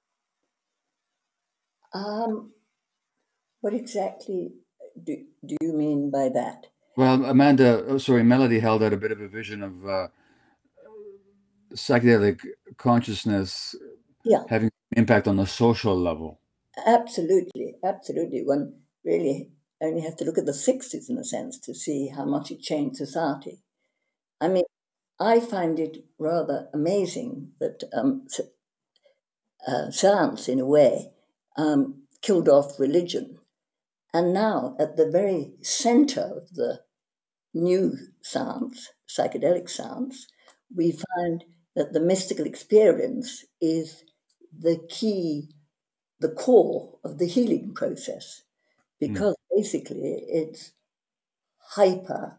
What exactly do you mean by that? Well, Melody held out a bit of a vision of psychedelic consciousness having an impact on the social level. Absolutely. One really only has to look at the 60s, in a sense, to see how much it changed society. I mean, I find it rather amazing that science, in a way, killed off religion. And now, at the very center of the new sounds, psychedelic sounds, we find that the mystical experience is the key, the core of the healing process, because basically it's hyper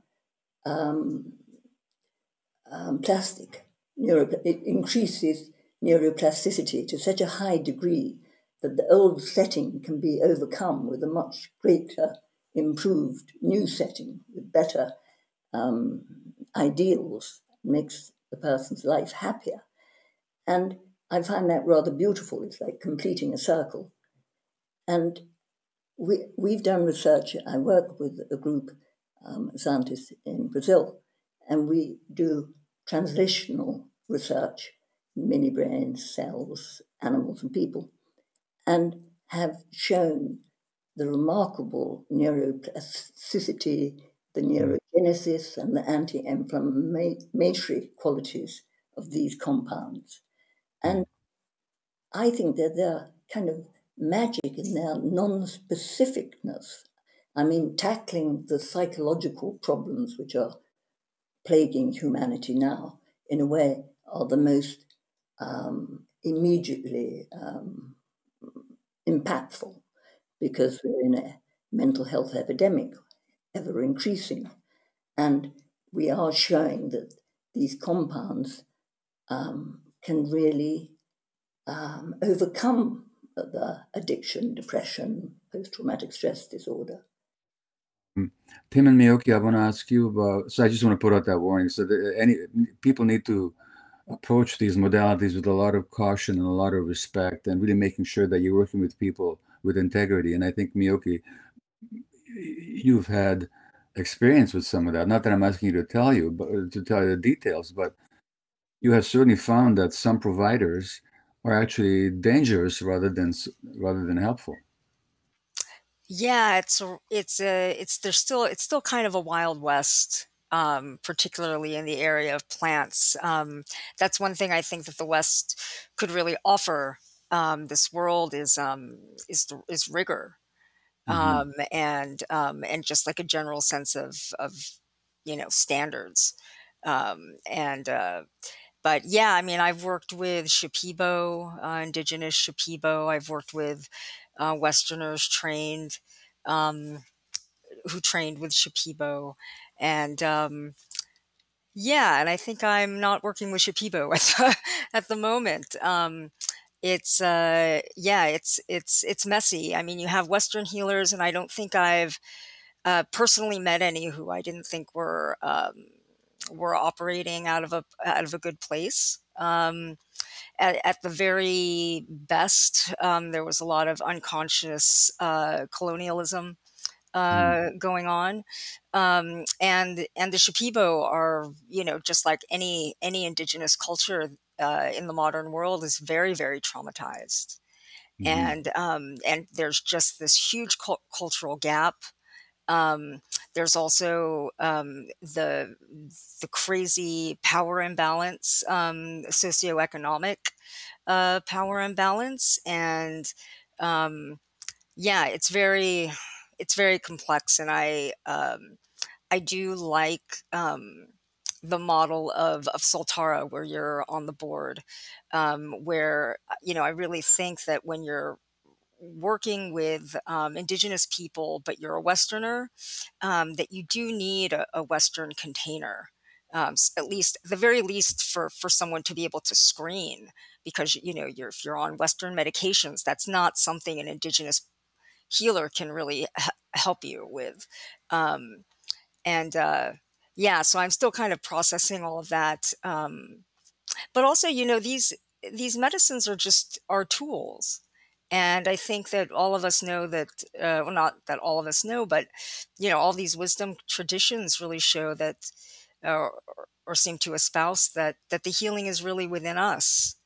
plastic. It increases neuroplasticity to such a high degree that the old setting can be overcome with a much greater, improved new setting with better ideals, makes the person's life happier. And I find that rather beautiful. It's like completing a circle. And we've done research. I work with a group of scientists in Brazil, and we do translational research, mini brains, cells, animals, and people, and have shown the remarkable neuroplasticity, the neurogenesis, and the anti-inflammatory qualities of these compounds. And I think that they're kind of magic in their non-specificness. I mean, tackling the psychological problems which are plaguing humanity now, in a way, are the most immediately impactful, because we're in a mental health epidemic, ever increasing. And we are showing that these compounds can really overcome the addiction, depression, post-traumatic stress disorder. Tim and Miyoki, I want to ask you about, so I just want to put out that warning. So people need to approach these modalities with a lot of caution and a lot of respect, and really making sure that you're working with people with integrity. And I think, Miyoki, you've had experience with some of that. Not that I'm asking you to tell you, but to tell you the details, but you have certainly found that some providers are actually dangerous rather than helpful. Yeah, it's still kind of a wild west, particularly in the area of plants. That's one thing I think that the West could really offer this world is rigor, and just like a general sense of standards, and but yeah, I mean, I've worked with Shipibo, indigenous Shipibo. I've worked with Westerners um, who trained with Shipibo, and yeah, and I think I'm not working with Shipibo at the moment. It's yeah, it's messy. I mean, you have Western healers, and I don't think I've personally met any who I didn't think were operating out of a good place. At the very best, there was a lot of unconscious colonialism going on, and the Shipibo are, just like any indigenous culture in the modern world, is very, very traumatized, and there's just this huge cultural gap. There's also the crazy power imbalance, socioeconomic power imbalance, and yeah, it's very complex, and I do like the model of Soltara, where you're on the board, where I really think that when you're working with indigenous people, but you're a Westerner, that you do need a Western container, at least, the very least, for someone to be able to screen, because if you're on Western medications, that's not something an indigenous healer can really help you with. And yeah, so I'm still kind of processing all of that. But also, these medicines are tools. And I think that all of us know that, well, not that all of us know, but, all these wisdom traditions really show that, or seem to espouse that the healing is really within us.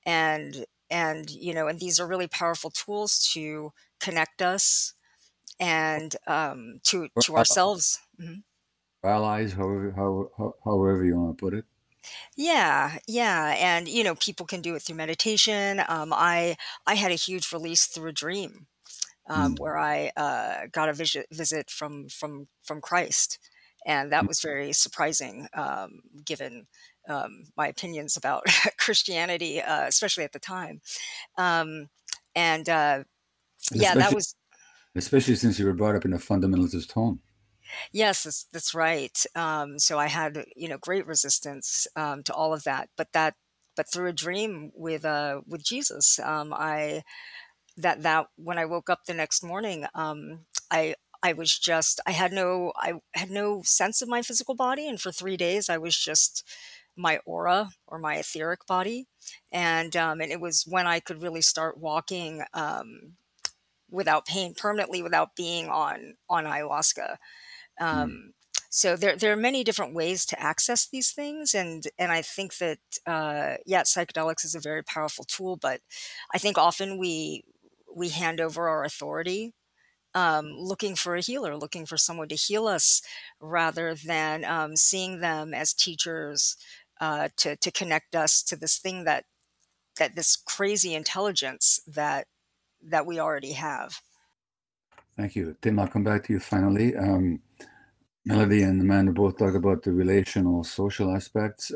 And these are really powerful tools to connect us and to ourselves. Mhm. Allies, however you want to put it. Yeah, yeah, and people can do it through meditation. I had a huge release through a dream, where I got a visit from Christ, and that was very surprising, given my opinions about Christianity, especially at the time. Um, and And yeah, that was especially since you were brought up in a fundamentalist home. yes, that's right. So I had great resistance to all of that, but through a dream with Jesus, I that when I woke up the next morning, I I was just I had no sense of my physical body, and for 3 days I was just my aura or my etheric body, and it was when I could really start walking without pain permanently, without being on ayahuasca. Mm. Um, so there are many different ways to access these things, and I think that yeah, psychedelics is a very powerful tool, but I think often we hand over our authority, looking for a healer, looking for someone to heal us, rather than seeing them as teachers, to connect us to this thing that this crazy intelligence that we already have. Thank you. Tim, I'll come back to you finally. Melody and Amanda both talked about the relational, social aspects.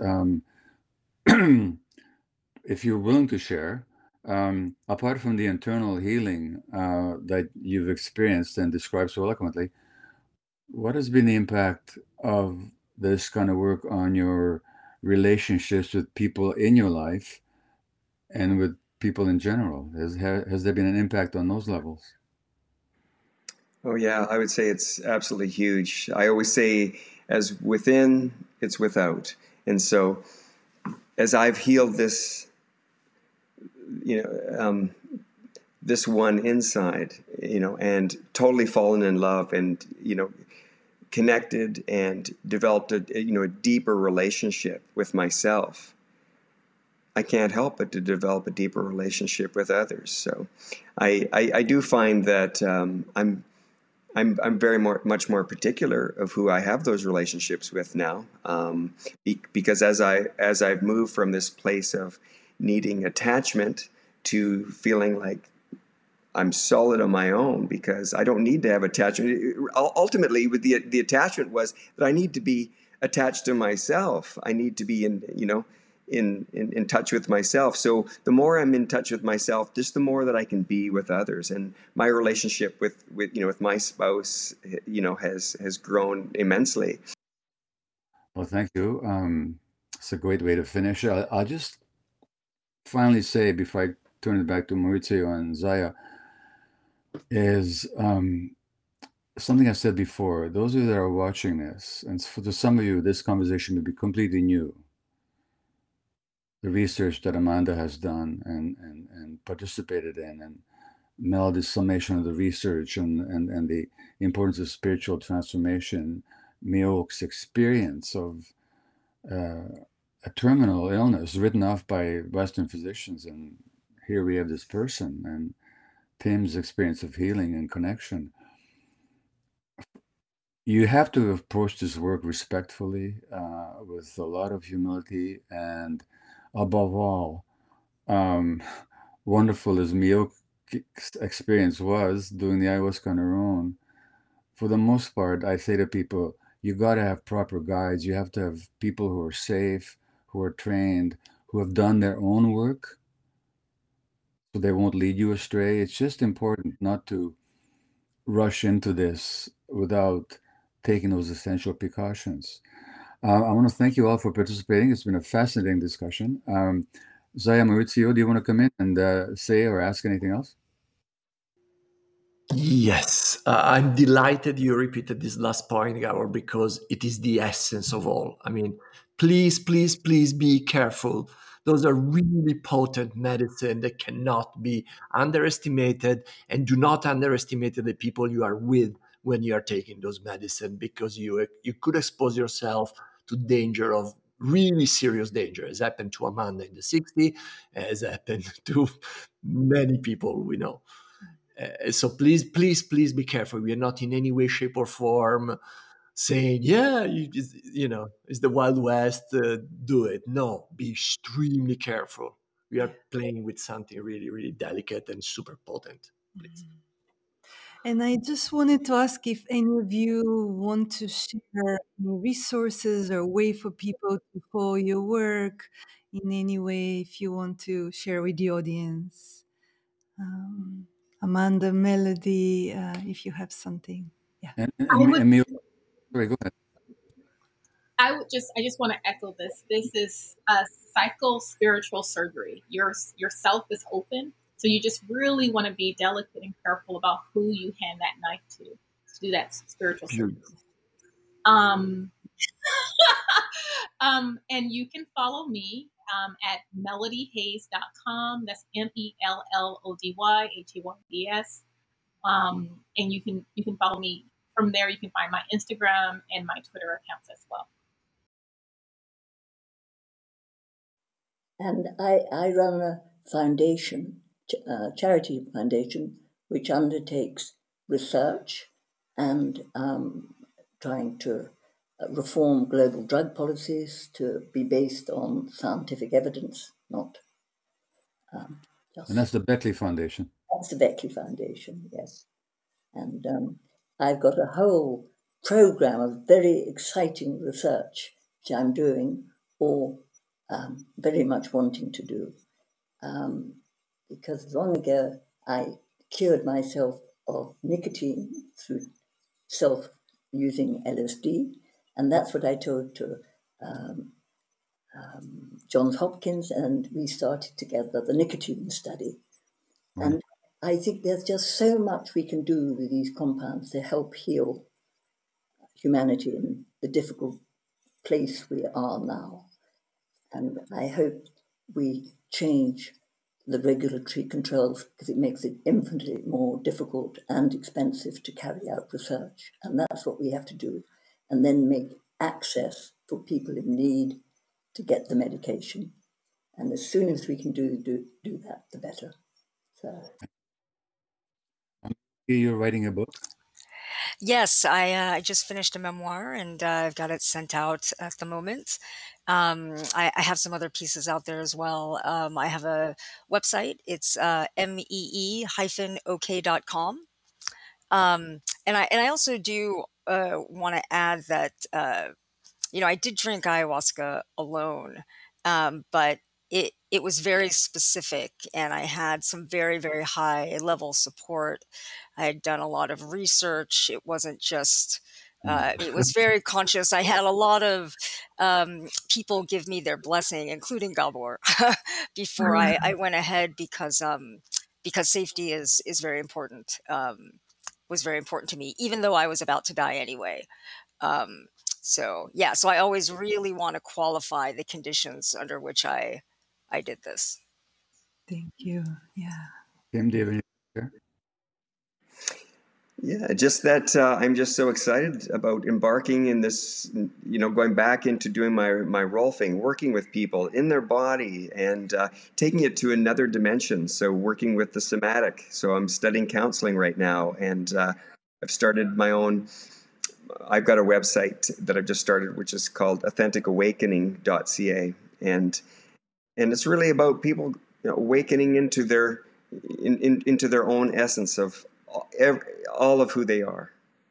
If you're willing to share, apart from the internal healing that you've experienced and described so eloquently, what has been the impact of this kind of work on your relationships with people in your life and with people in general? Has there been an impact on those levels? Oh, yeah, I would say it's absolutely huge. I always say, as within, it's without. And so, as I've healed this, this one inside, and totally fallen in love and, connected and developed a deeper relationship with myself, I can't help but to develop a deeper relationship with others. So I do find that I'm very much more particular of who I have those relationships with now, because as I've moved from this place of needing attachment to feeling like I'm solid on my own because I don't need to have attachment. Ultimately, with the attachment was that I need to be attached to myself. I need to be in touch with myself. So the more I'm in touch with myself, just the more that I can be with others. And my relationship with my spouse, has grown immensely. Well, thank you. It's a great way to finish. I'll just finally say, before I turn it back to Maurizio and Zaya, is something I said before. Those of you that are watching this, and for some of you, this conversation may be completely new. The research that Amanda has done and participated in, and Melody's summation of the research and the importance of spiritual transformation, Miok's experience of a terminal illness written off by Western physicians, and here we have this person, and Tim's experience of healing and connection. You have to approach this work respectfully, with a lot of humility, and above all, wonderful as Miok's experience was doing the ayahuasca on her own. For the most part, I say to people, you got to have proper guides. You have to have people who are safe, who are trained, who have done their own work, so they won't lead you astray. It's just important not to rush into this without taking those essential precautions. I want to thank you all for participating. It's been a fascinating discussion. Zaya, Maurizio, do you want to come in and say or ask anything else? Yes, I'm delighted you repeated this last point, Gabor, because it is the essence of all. I mean, please, please, please be careful. Those are really potent medicine that cannot be underestimated, and do not underestimate the people you are with when you are taking those medicine, because you could expose yourself to danger of really serious danger, as happened to Amanda in the 60s, as happened to many people we know. So please, please, please be careful. We are not in any way, shape, or form saying, yeah, it's the Wild West, do it. No, be extremely careful. We are playing with something really, really delicate and super potent. Please. And I just wanted to ask if any of you want to share any resources or way for people to follow your work in any way, if you want to share with the audience. Amanda, Melody, if you have something. Yeah. And I would Emil, sorry, go ahead. I just want to echo this. This is a psycho-spiritual surgery. Your self is open, so you just really want to be delicate and careful about who you hand that knife to do that spiritual surgery. And you can follow me at melodyhayes.com. That's MELLODYHAYES. And you can follow me from there. You can find my Instagram and my Twitter accounts as well. And I run a foundation, charity foundation, which undertakes research and trying to reform global drug policies to be based on scientific evidence, not just. And that's the Beckley Foundation. That's the Beckley Foundation, yes. And I've got a whole program of very exciting research which I'm doing or very much wanting to do. Because long ago I cured myself of nicotine through self-using LSD, and that's what I told to Johns Hopkins, and we started together the nicotine study. Right. And I think there's just so much we can do with these compounds to help heal humanity in the difficult place we are now. And I hope we change the regulatory controls because it makes it infinitely more difficult and expensive to carry out research. And that's what we have to do. And then make access for people in need to get the medication. And as soon as we can do that, the better. So. You're writing a book? Yes, I just finished a memoir and I've got it sent out at the moment. I have some other pieces out there as well. I have a website. It's mee-ok.com. And I also do want to add that I did drink ayahuasca alone, but it was very specific, and I had some very, very high level support. I had done a lot of research. It wasn't just. It was very conscious. I had a lot of people give me their blessing, including Gabor, before I went ahead because safety is very important. Was very important to me, even though I was about to die anyway. So I always really want to qualify the conditions under which I did this. Thank you. Yeah. Kim, do you have any? Yeah, just that I'm just so excited about embarking in this, going back into doing my Rolfing, working with people in their body and taking it to another dimension. So working with the somatic. So I'm studying counseling right now, and I've started my own. I've got a website that I've just started, which is called AuthenticAwakening.ca, and it's really about people awakening into their into their own essence of all of who they are.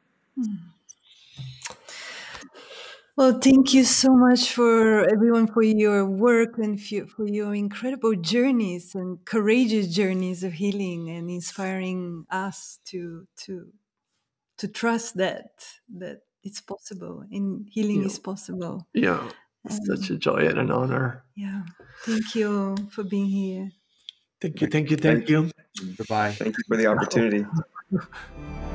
Well, thank you so much for everyone for your work and for your incredible journeys and courageous journeys of healing and inspiring us to trust that it's possible and healing is possible. Yeah, it's such a joy and an honor. Yeah, thank you for being here. Thank you. Goodbye. Thank you for the opportunity.